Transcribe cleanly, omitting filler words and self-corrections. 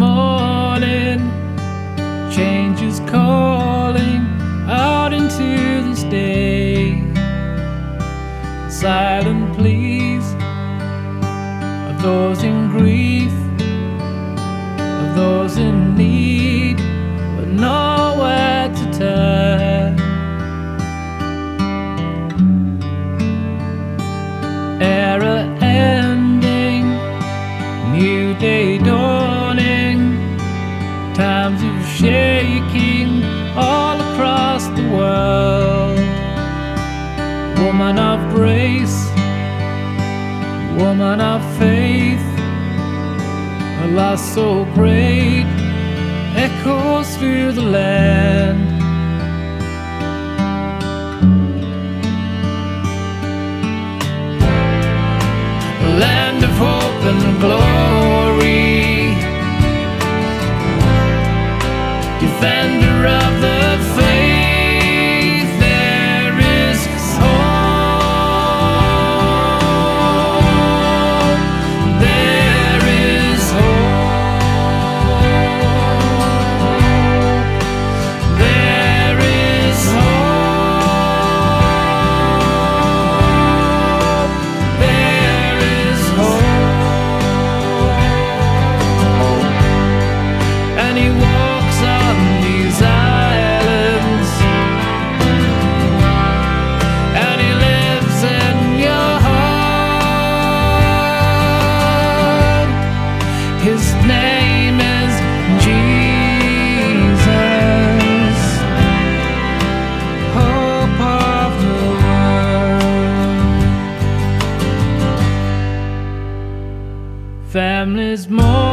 morning, change is calling out into this day. Silent pleas of those in grief, of those in need, but nowhere to turn. Era ending, new day dawning, times of shaking all across the world. Woman of grace, woman of faith, a loss so great echoes through the land. A land of hope and glory, defender of the faith, there is hope, there is hope, there is hope, there is hope. And he walks on these islands, and he lives in your heart. His name is Jesus, hope of the world. Families mourn